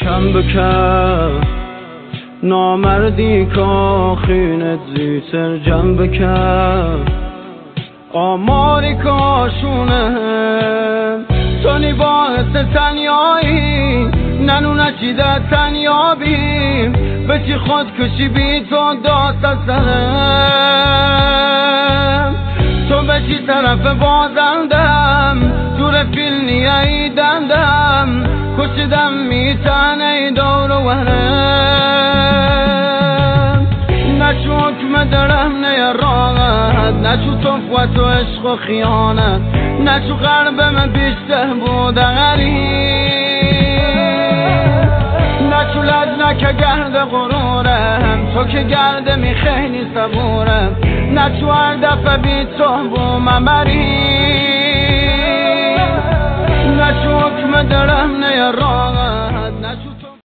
کم بکن نامردی کاخینت زیتر جمع بکن آماری کاشونه تونی باعث تنیایی ننونه چی در تنیابیم به چی خودکشی بی تو داست سرم تو به چی طرف بازندم دور فیل نیاییدندم کشیدم میتنه دور و ورم نچو حکم درم نه راحت نچو تفوت و عشق و خیانت نچو قلبم بیشتر بوده غریب نچو لجنک گرد غرورم تو که گرد می خیلی صبورم نچو هر دفعه بی تو بومم بریم نچو حکم درم نه راحت